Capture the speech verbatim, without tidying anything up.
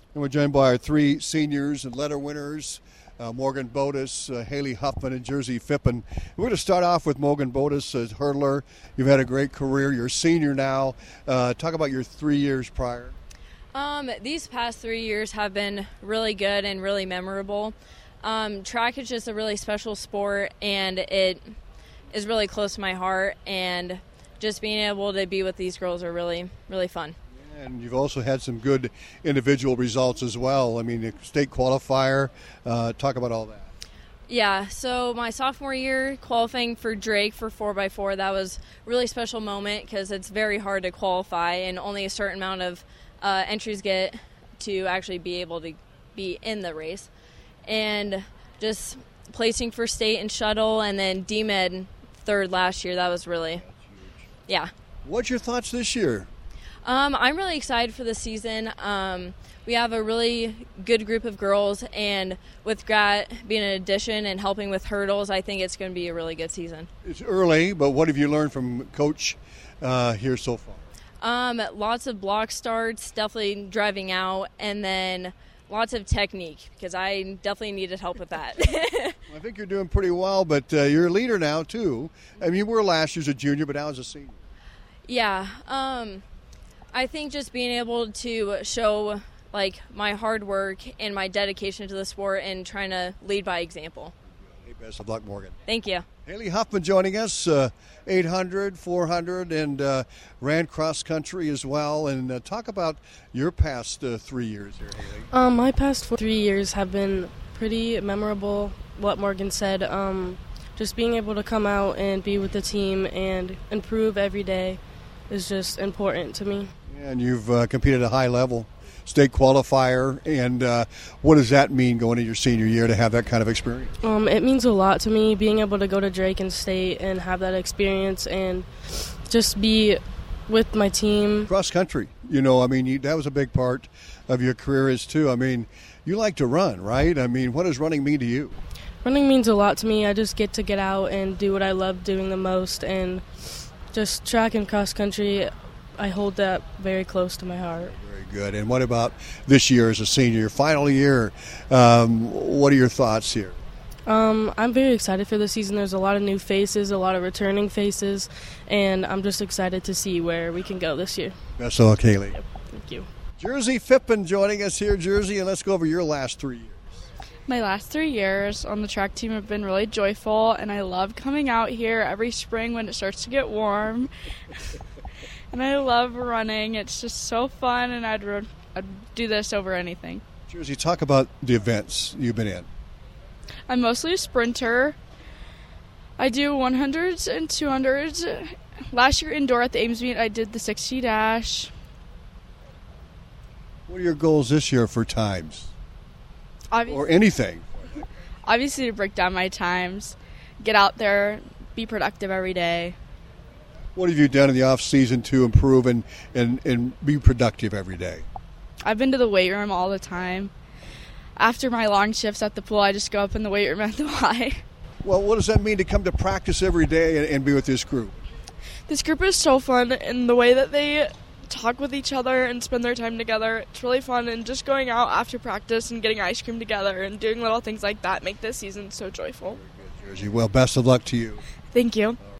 And we're joined by our three seniors and letter winners, uh, Morgan Botus, uh, Haley Huffman, and Jersey Phippen. We're going to start off with Morgan Botus as hurdler. You've had a great career. You're a senior now. Uh, talk about your three years prior. Um, these past three years have been really good and really memorable. Um, track is just a really special sport, and it is really close to my heart, and just being able to be with these girls are really, really fun. And you've also had some good individual results as well. I mean, the state qualifier. Uh, talk about all that. Yeah, so my sophomore year qualifying for Drake for four by four, that was a really special moment because it's very hard to qualify and only a certain amount of uh, entries get to actually be able to be in the race. And just placing for state and shuttle and then D M E D third last year, that was really, yeah. What's your thoughts this year? Um, I'm really excited for the season. Um, we have a really good group of girls, and with Grat being an addition and helping with hurdles, I think it's going to be a really good season. It's early, but what have you learned from Coach uh, here so far? Um, lots of block starts, definitely driving out, and then lots of technique, because I definitely needed help with that. Well, I think you're doing pretty well, but uh, you're a leader now, too. I mean, you were last year as a junior, but now as a senior. Yeah. Um, I think just being able to show, like, my hard work and my dedication to the sport and trying to lead by example. Hey, best of luck, Morgan. Thank you. Haley Huffman joining us, uh, eight hundred, four hundred, and uh, ran cross country as well. And uh, talk about your past uh, three years here, Haley. Um, my past four, three years have been pretty memorable, what Morgan said. Um, just being able to come out and be with the team and improve every day is just important to me. And you've uh, competed at a high level, state qualifier, and uh, what does that mean going into your senior year to have that kind of experience? Um, it means a lot to me, being able to go to Drake and state and have that experience and just be with my team. Cross country, you know, I mean, you, that was a big part of your career is too. I mean, you like to run, right? I mean, what does running mean to you? Running means a lot to me. I just get to get out and do what I love doing the most, and just track and cross country, I hold that very close to my heart. Very good. And what about this year as a senior, your final year? Um, what are your thoughts here? Um, I'm very excited for the season. There's a lot of new faces, a lot of returning faces, and I'm just excited to see where we can go this year. Best of luck, Haley. Yep. Thank you. Jersey Phippen joining us here, Jersey, and let's go over your last three years. My last three years on the track team have been really joyful, and I love coming out here every spring when it starts to get warm. And I love running. It's just so fun, and I'd, run, I'd do this over anything. Jersey, talk about the events you've been in. I'm mostly a sprinter. I do one hundreds and two hundreds. Last year indoor at the Ames meet, I did the sixty dash. What are your goals this year for times? Obviously, or anything? Obviously to break down my times, get out there, be productive every day. What have you done in the off season to improve and, and, and be productive every day? I've been to the weight room all the time. After my long shifts at the pool, I just go up in the weight room at the Y. Well, what does that mean to come to practice every day and, and be with this group? This group is so fun, and the way that they talk with each other and spend their time together, it's really fun. And just going out after practice and getting ice cream together and doing little things like that make this season so joyful. Very good, Jersey. Well, best of luck to you. Thank you.